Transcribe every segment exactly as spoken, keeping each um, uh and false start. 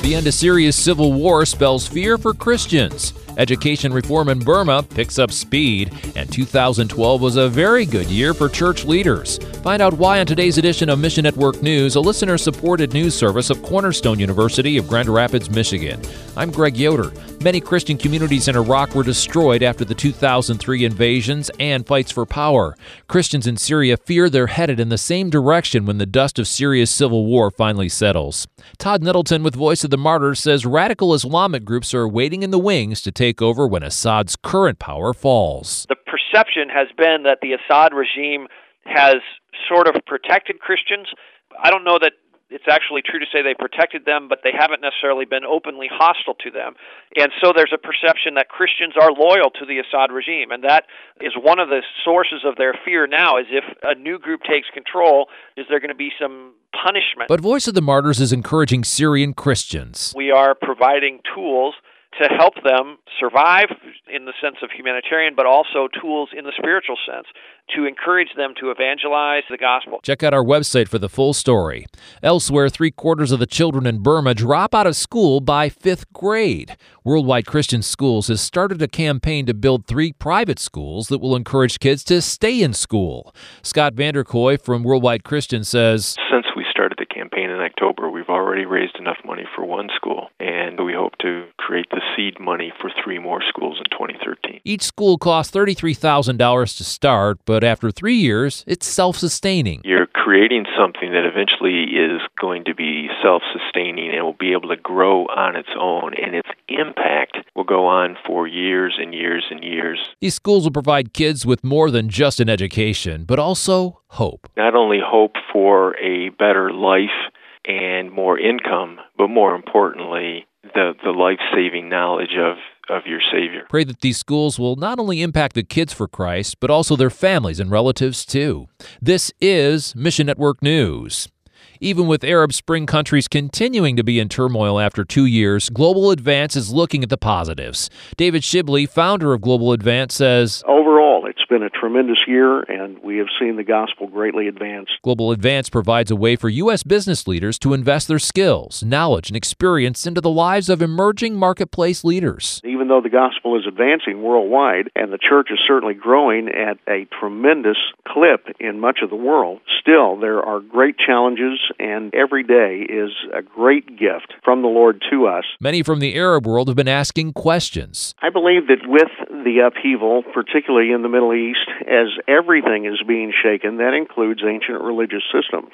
The end of Syria's civil war spells fear for Christians. Education reform in Burma picks up speed, and two thousand twelve was a very good year for church leaders. Find out why on today's edition of Mission Network News, a listener-supported news service of Cornerstone University of Grand Rapids, Michigan. I'm Greg Yoder. Many Christian communities in Iraq were destroyed after the two thousand three invasions and fights for power. Christians in Syria fear they're headed in the same direction when the dust of Syria's civil war finally settles. Todd Nettleton with Voice of the Martyrs says radical Islamic groups are waiting in the wings to take over when Assad's current power falls. The perception has been that the Assad regime has sort of protected Christians. I don't know that it's actually true to say they protected them, but they haven't necessarily been openly hostile to them. And so there's a perception that Christians are loyal to the Assad regime, and that is one of the sources of their fear now, is if a new group takes control, is there going to be some punishment. But Voice of the Martyrs is encouraging Syrian Christians. We are providing tools to help them survive in the sense of humanitarian, but also tools in the spiritual sense to encourage them to evangelize the gospel. Check out our website for the full story. Elsewhere, three-quarters of the children in Burma drop out of school by fifth grade. Worldwide Christian Schools has started a campaign to build three private schools that will encourage kids to stay in school. Scott Vanderkoy from Worldwide Christian says, since we started the campaign in October, we've already raised enough money for one school, and we hope to create the seed money for three more schools in twenty thirteen. Each school costs thirty-three thousand dollars to start, but after three years, it's self-sustaining. You're creating something that eventually is going to be self-sustaining and will be able to grow on its own, and its impact will go on for years and years and years. These schools will provide kids with more than just an education, but also hope. Not only hope for a better life and more income, but more importantly, the, the life-saving knowledge of, of your Savior. Pray that these schools will not only impact the kids for Christ, but also their families and relatives too. This is Mission Network News. Even with Arab Spring countries continuing to be in turmoil after two years, Global Advance is looking at the positives. David Shibley, founder of Global Advance, says, overall, it's been a tremendous year, and we have seen the gospel greatly advance. Global Advance provides a way for U S business leaders to invest their skills, knowledge, and experience into the lives of emerging marketplace leaders. Even though the gospel is advancing worldwide, and the church is certainly growing at a tremendous clip in much of the world, still there are great challenges, and every day is a great gift from the Lord to us. Many from the Arab world have been asking questions. I believe that with the upheaval, particularly in the Middle East, as everything is being shaken, that includes ancient religious systems.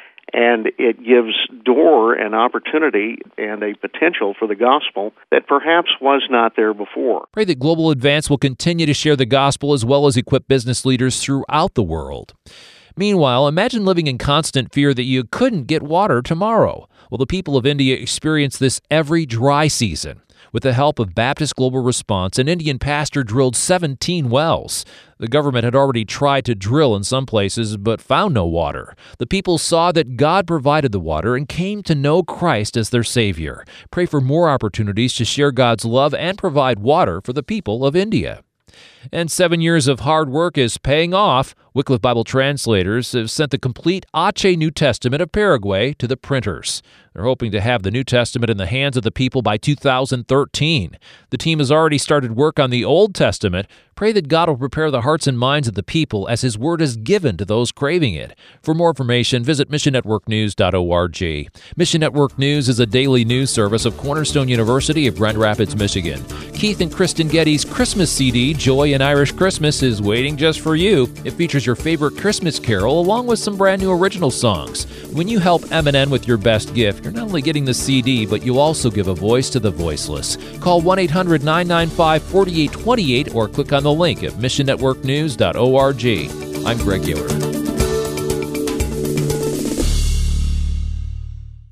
And it gives door and opportunity and a potential for the gospel that perhaps was not there before. Pray that Global Advance will continue to share the gospel as well as equip business leaders throughout the world. Meanwhile, imagine living in constant fear that you couldn't get water tomorrow. Well, the people of India experience this every dry season. With the help of Baptist Global Response, an Indian pastor drilled seventeen wells. The government had already tried to drill in some places, but found no water. The people saw that God provided the water and came to know Christ as their Savior. Pray for more opportunities to share God's love and provide water for the people of India. And seven years of hard work is paying off. Wycliffe Bible translators have sent the complete Aceh New Testament of Paraguay to the printers. They're hoping to have the New Testament in the hands of the people by two thousand thirteen. The team has already started work on the Old Testament. Pray that God will prepare the hearts and minds of the people as His Word is given to those craving it. For more information, visit mission network news dot org. Mission Network News is a daily news service of Cornerstone University of Grand Rapids, Michigan. Keith and Kristen Getty's Christmas C D, Joy in Irish Christmas, is waiting just for you. It features your favorite Christmas carol along with some brand new original songs. When you help M and N with your best gift, you're not only getting the C D, but you also give a voice to the voiceless. Call one eight hundred nine nine five four eight two eight or click on the link at mission network news dot org. I'm Greg Yoder.